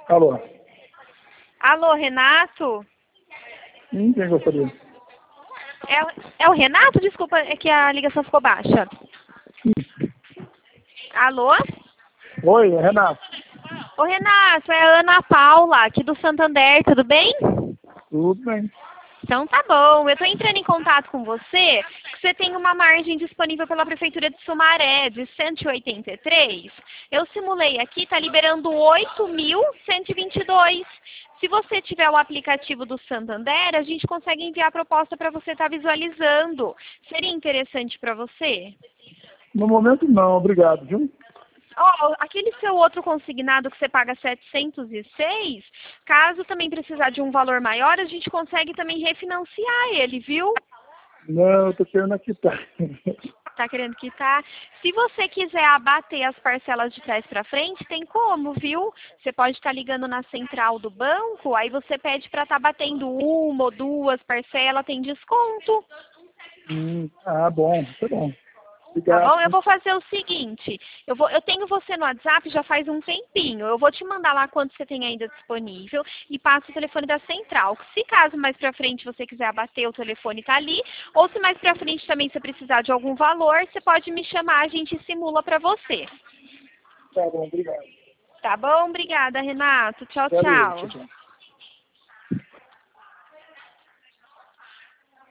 Alô? Alô, Renato? Quem gostaria? É o Renato? Desculpa, é que a ligação ficou baixa. Alô? Oi, é Renato. Ô, Renato, é a Ana Paula, aqui do Santander, tudo bem? Tudo bem. Então tá bom, eu tô entrando em contato com você, que você tem uma margem disponível pela Prefeitura de Sumaré de 183. Eu simulei aqui, tá liberando 8.122. Se você tiver o aplicativo do Santander, a gente consegue enviar a proposta para você estar visualizando. Seria interessante para você? No momento não, obrigado, viu? Ó, aquele seu outro consignado que você paga 706, caso também precisar de um valor maior, a gente consegue também refinanciar ele, viu? Não, eu tô querendo quitar. Tá querendo quitar? Se você quiser abater as parcelas de trás para frente, tem como, viu? Você pode estar ligando na central do banco, aí você pede para estar batendo uma ou duas parcelas, tem desconto. Bom, tá bom. Tá Obrigado. bom? Eu vou fazer o seguinte, eu tenho você no WhatsApp já faz um tempinho. Eu vou te mandar lá quanto você tem ainda disponível e passo o telefone da central. Se caso mais pra frente você quiser abater, o telefone tá ali. Ou se mais pra frente também você precisar de algum valor, você pode me chamar, a gente simula pra você. Tá bom, obrigado. Tá bom? Obrigada, Renato. Tchau, Valeu, tchau, tchau. tchau.